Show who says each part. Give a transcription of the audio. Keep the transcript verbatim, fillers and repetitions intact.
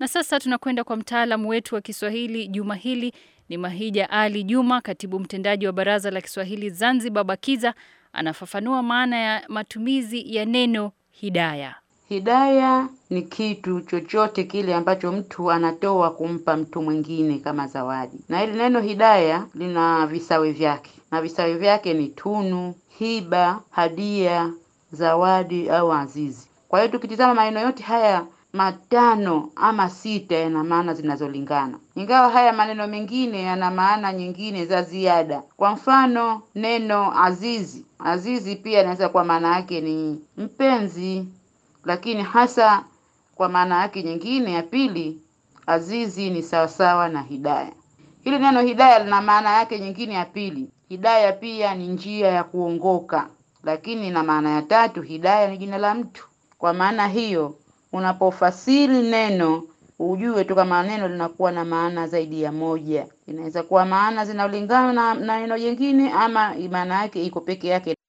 Speaker 1: Na sasa tunakwenda kwa mtaalamu wetu wa Kiswahili juma hili ni Mahija Ali Juma, katibu mtendaji wa Baraza la Kiswahili Zanzibar Bakiza, anafafanua maana ya matumizi ya neno hidaya.
Speaker 2: Hidaya ni kitu chochote kile ambacho mtu anatoa kumpa mtu mwingine kama zawadi. Na hili neno hidaya lina visawe vyake. Na visawe vyake ni tunu, hiba, hadia, zawadi au azizi. Kwa hiyo tukitizama maneno yote haya matano ama sita yana maana zinazolingana. Ingawa haya maneno mengine yana maana nyingine za ziada. Kwa mfano neno azizi. Azizi pia inaweza kwa maana yake ni mpenzi, lakini hasa kwa maana yake nyingine ya pili, azizi ni sawasawa na hidaya. Hili neno hidaya lina maana yake nyingine ya pili. Hidaya pia ni njia ya kuongoka, lakini na maana ya tatu, hidaya ni jina la mtu. Kwa maana hiyo, unapofasiri neno, ujue tu kama neno linakuwa na maana zaidi ya moja. Inaweza kuwa maana zinalingana na neno jingine ama maana yake iko peke yake.